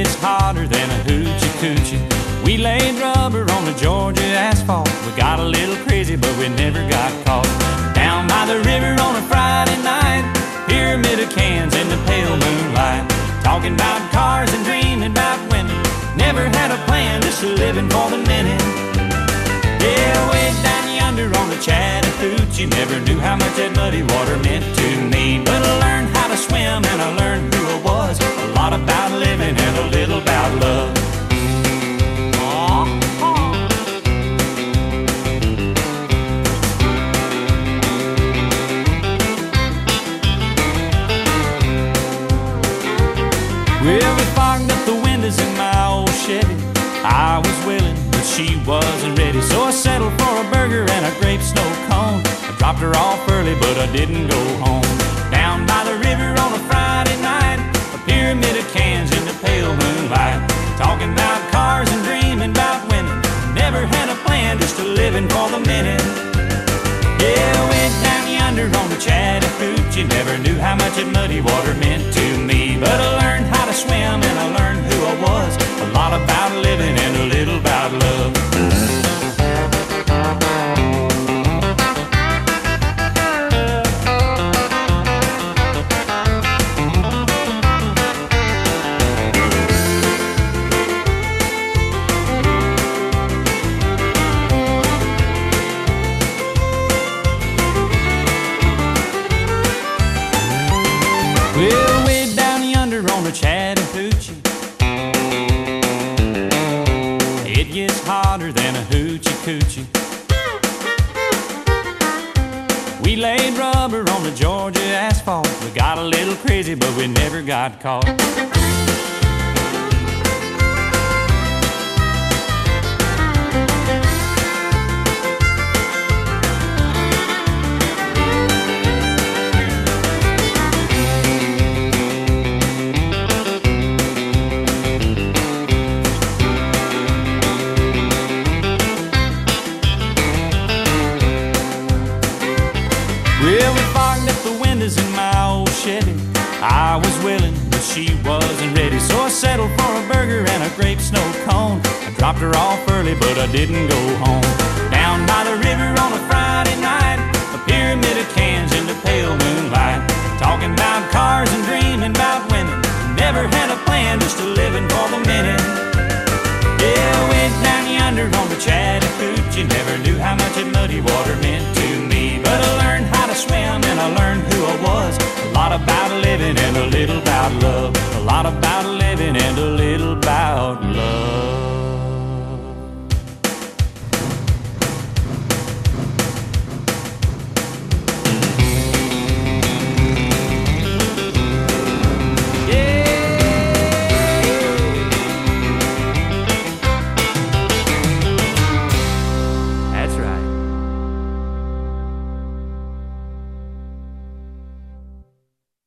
gets hotter than a hoochie coochie. We laid rubber on the Georgia asphalt. We got a little crazy, but we never got caught. Down by the river on a Friday night, pyramid of cans in the pale moonlight, talking about cars and dreaming about women. Never had a plan, just living for the minute. Yeah, way down yonder on the Chattahoochee, never knew how much that muddy water meant to me. But I learned how to swim and I learned who I was. A lot about living and a little about love. Well, we fogged up the windows in my old Chevy. I was willing, but she wasn't ready, so I settled for a burger and a grape snow cone. I dropped her off early, but I didn't go home. Down by the river on a Friday night, a pyramid of cans in the pale moonlight, talking about cars and dreaming about women. Never had a plan, just living for the minute. Yeah, went down yonder on the Chattahoochee, never knew how much that muddy water meant to me. But I learned how to swim and I learned who I was. A lot about living and a little about love. Well, way down yonder on the Chattahoochee, it gets hotter than a hoochie coochie. We laid rubber on the Georgia asphalt. We got a little crazy, but we never got caught. Well, we fogged up the windows in my old Chevy. I was willing, but she wasn't ready, so I settled for a burger and a grape snow cone. I dropped her off early, but I didn't go home. Down by the river on a Friday night, a pyramid of cans in the pale moonlight, talking about cars and dreaming about women. Never had a plan, just living for the minute. Yeah, went down yonder on the Chattahoochee, never knew how much that muddy water meant to me. But I learned how to swim and I learned who I was. A lot about living and a little about love. A lot about living and a little about love.